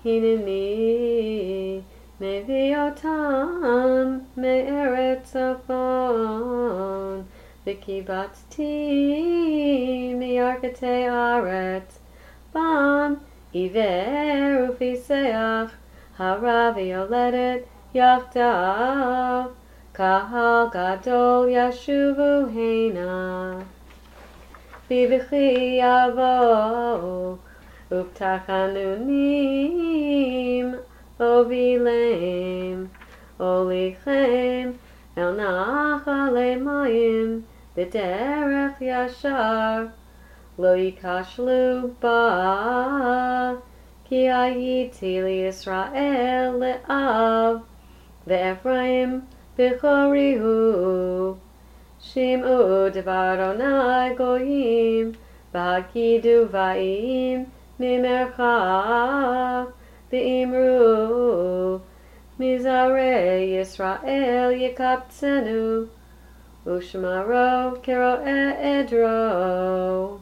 הנני מביא אותם מארץ צפון, וקיבצתי מירכתי ארץ, בם עיוור ופיסח, הרע ויולדת יחדיו, קהל גדול ישובו הנה. בבכי יבואו, ובתחנונים אובילם, הוליכם אל נחלי מים, בדרך ישר, לא ייכשלו בה, כי הייתי לישראל לאב, ואפרים בכורי הוא. שמעו דבר אדוני גויים, והגידו באים ממרחק, ואמרו מזרעי ישראל יקבצנו, ושמרו כרועה עדרו.